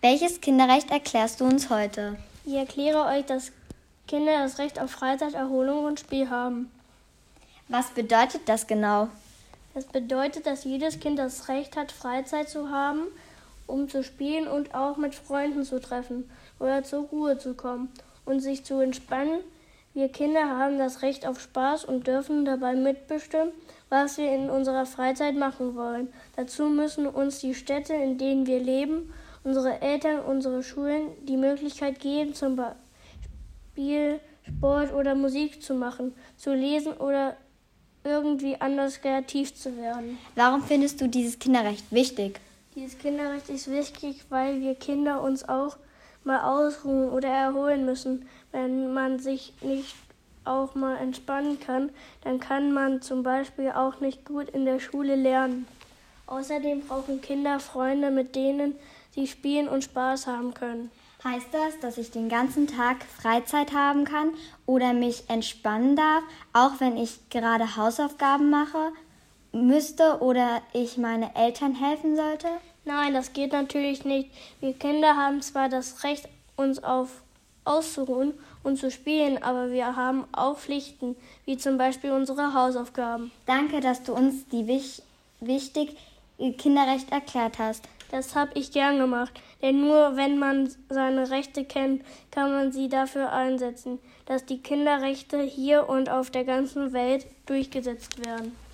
Welches Kinderrecht erklärst du uns heute? Ich erkläre euch, dass Kinder das Recht auf Freizeit, Erholung und Spiel haben. Was bedeutet das genau? Das bedeutet, dass jedes Kind das Recht hat, Freizeit zu haben, um zu spielen und auch mit Freunden zu treffen oder zur Ruhe zu kommen und sich zu entspannen. Wir Kinder haben das Recht auf Spaß und dürfen dabei mitbestimmen, was wir in unserer Freizeit machen wollen. Dazu müssen uns die Städte, in denen wir leben, unsere Eltern, unsere Schulen die Möglichkeit geben, zum Beispiel Sport oder Musik zu machen, zu lesen oder irgendwie anders kreativ zu werden. Warum findest du dieses Kinderrecht wichtig? Dieses Kinderrecht ist wichtig, weil wir Kinder uns auch mal ausruhen oder erholen müssen. Wenn man sich nicht auch mal entspannen kann, dann kann man zum Beispiel auch nicht gut in der Schule lernen. Außerdem brauchen Kinder Freunde, mit denen sie spielen und Spaß haben können. Heißt das, dass ich den ganzen Tag Freizeit haben kann oder mich entspannen darf, auch wenn ich gerade Hausaufgaben mache müsste oder ich meine Eltern helfen sollte? Nein, das geht natürlich nicht. Wir Kinder haben zwar das Recht, uns auszuruhen und zu spielen, aber wir haben auch Pflichten, wie zum Beispiel unsere Hausaufgaben. Danke, dass du uns die wichtig Kinderrecht erklärt hast. Das habe ich gern gemacht, denn nur wenn man seine Rechte kennt, kann man sie dafür einsetzen, dass die Kinderrechte hier und auf der ganzen Welt durchgesetzt werden.